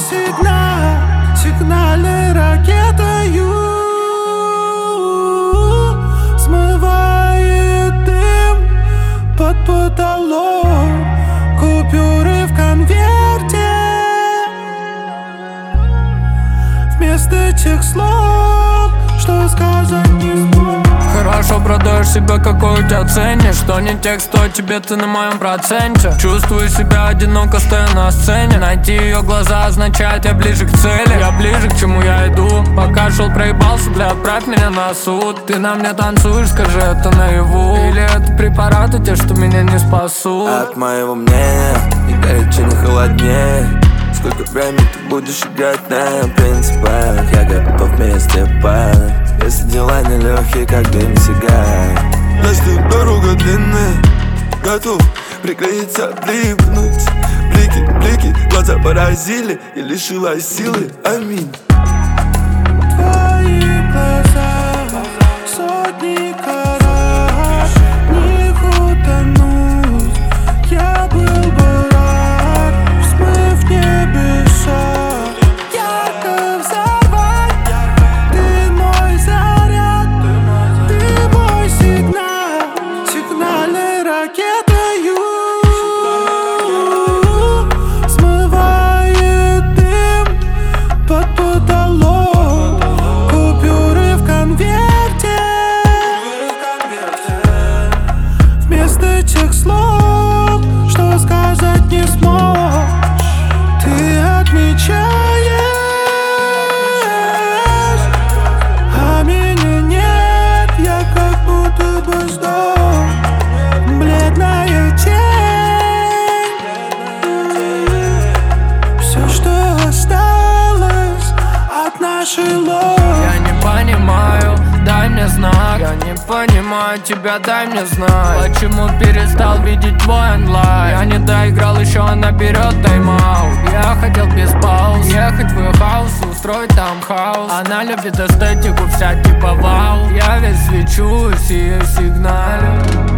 сигнал, сигнальной ракетою смывает дым под потолок, купюры в конверте вместо тех слов, что сказать не смог. Хорошо продаешь себя, какой у тебя ценишь. Что не текст, то тебе ты на моем проценте. Чувствую себя одиноко, стоя на сцене. Найти ее глаза означает, я ближе к цели. Я ближе, к чему я иду. Пока шел, проебался, бля, отправь меня на суд. Ты на мне танцуешь, скажи это наяву. Или это препараты те, что меня не спасут. От моего мнения ни горячее, ни холоднее. Сколько времени ты будешь играть на принципах? Я готов вместе падать, если дела нелегкие, как дым сигарет. Если дорога длинная, готов приклеиться, припнуть. Блики, глаза поразили и лишила силы, аминь. Твои глаза, сотни карат, в них утонуть. Я был бы рад, взмыв небеса, ярко взорвать. Ты мой заряд, ты мой сигнал, сигнальной ракетою смывает дым под потолок, купюры в конверте вместо тех слов, что сказать не сможешь. Ты отмечаешь, а меня нет. Я как будто бы сдох, бледная тень. Все, что осталось от нашей ложи. Я не понимаю, дай мне знак. Я не понимаю тебя, дай мне знать. Почему перестал видеть твой онлайн? Я не доиграл еще, она берет тайм-аут. Я хотел без пауз ехать в ее хаус и устроить там хаос. Она любит эстетику, вся типа вау. Я весь свечусь, ее сигналю.